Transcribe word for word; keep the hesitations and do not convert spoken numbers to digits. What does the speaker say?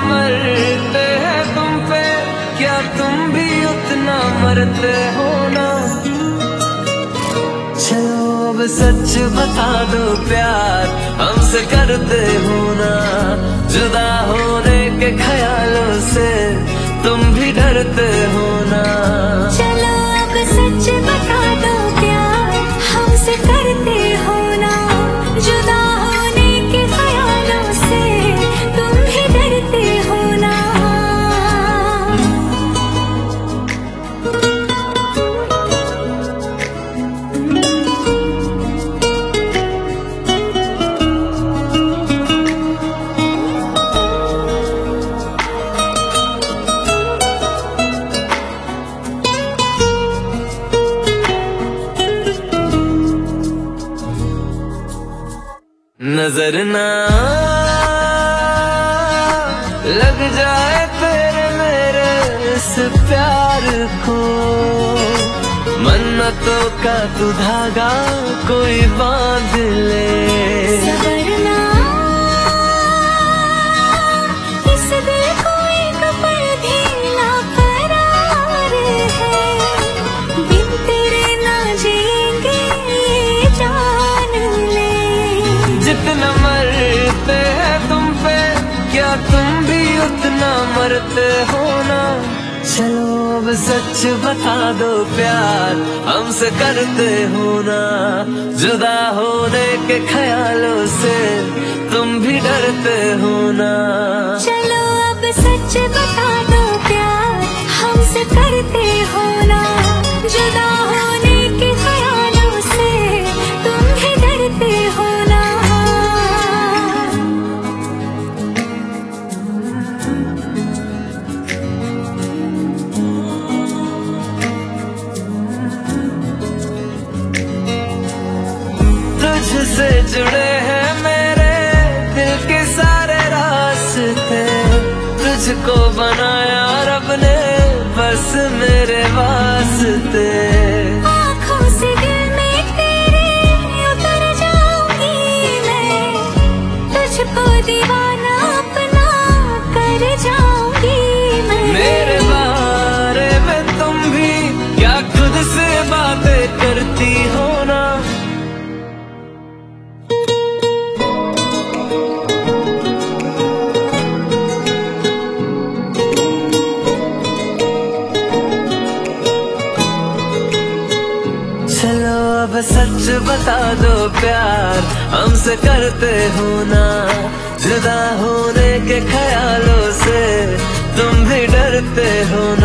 मरते हैं तुम पे, क्या तुम भी उतना मरते हो ना? चलो अब सच बता दो प्यार हमसे करते हो ना? जुदा होने के ख्यालों से तुम भी डरते हो ना? चलो अब सच बता दो प्यार हमसे करते हो ना? जुदा होने के ख्यालों से तुम भी डरते हो ना? नजर ना लग जाए तेरे मेरे इस प्यार को, मन्नतों का तू धागा कोई बांध ले। सवरना इस दिल को एक पल भी ना करार है, बिन तेरे ना जिएंगे ये जान ले। जितना मरते हैं तुम पे, क्या तुम भी उतना मरते हो ना? चलो अब सच बता दो प्यार हमसे करते हो ना? जुदा होने के ख्यालों से तुम भी डरते हो ना? चलो अब सच बता दो प्यार हमसे करते हो ना? जुदा होने के ख्यालों से तुम भी डरते हो ना? तुझसे जुड़े हैं मेरे दिल के सारे रास्ते, तुझको बनाया रब ने बस मेरे वास्ते। आँखों से दिल में तेरे उतर जाऊंगी मैं, तुझको दीवाना अपना कर जाऊंगी मैं। मेरे बारे में तुम भी क्या खुद से बातें करती हो ना? चलो अब सच बता दो प्यार हमसे करते हो ना? जुदा होने के ख्यालों से तुम भी डरते हो ना?